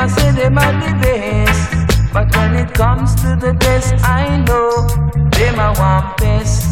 a say them are the best, but when it comes to the test, I know them a want best.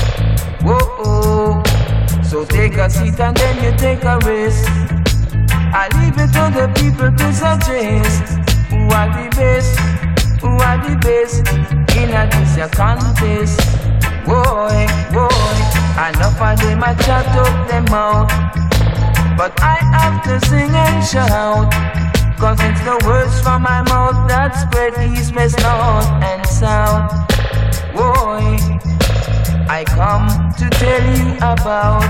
Whoa, so take a seat and then you take a rest. I leave it to the people to suggest who are the best, who are the best in a this a contest. Boy, enough of them a chat up them mouth, but I have to sing and shout, cause it's the words from my mouth that spread east, west, north and south. Boy, I come to tell you about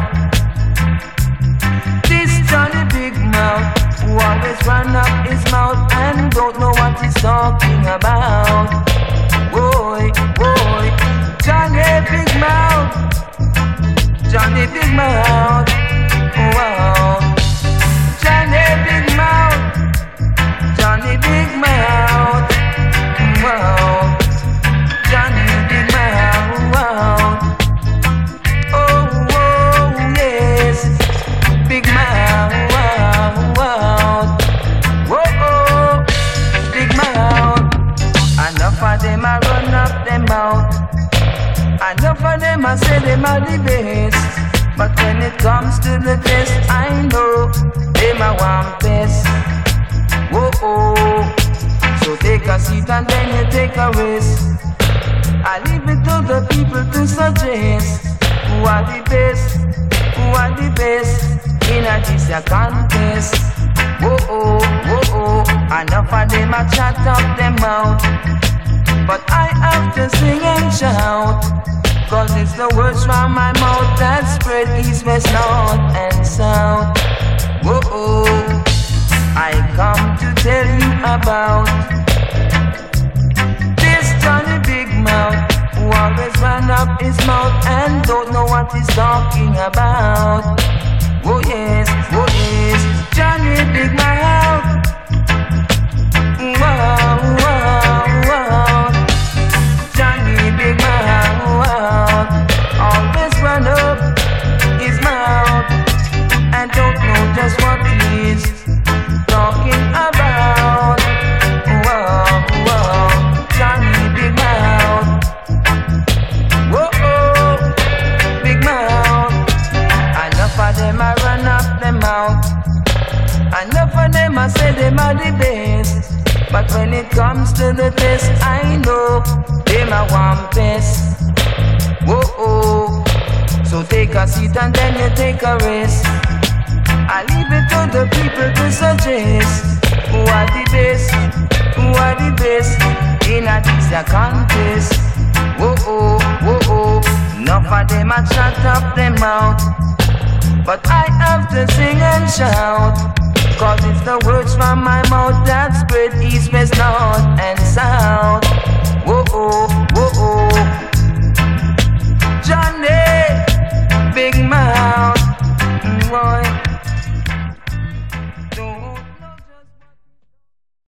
this Johnny Big Mouth, who always run up his mouth and don't know what he's talking about. Boy, Johnny Big Mouth, Johnny Big Mouth, wow. Johnny Big Mouth, Johnny Big Mouth, wow. Johnny Big Mouth, wow. Oh, yes, Big Mouth, wow. Whoa, Big Mouth. Enough of them a run up them mouth. Enough of them a say them are the best, but when it comes to the test, I know them a want best. Whoa, so take a seat and then you take a rest. I leave it to the people to suggest who are the best, who are the best in a this a contest. Whoa, enough of them a chat up them mouth, but I have to sing and shout, cause it's the words from my mouth that spread east, west, north and south. Whoa, I come to tell you about this Johnny Big Mouth, who always run up his mouth and don't know what he's talking about. Oh yes, Johnny Big Mouth. Wow, Johnny Big Mouth, always run up his mouth and don't know just what he's talking about. Wow, Johnny Big Mouth. Whoa, Big Mouth. Enough of them a run up them mouth. Enough of them a say them are the best, but when it comes to the test, I know them a want best. Whoa, so take a seat and then you take a rest. I leave it to the people to suggest who are the best, who are the best in a this a contest. Whoa, enough of them a chat up them mouth, but I have to sing and shout, cause it's the words from my mouth that spread east, west, north and south.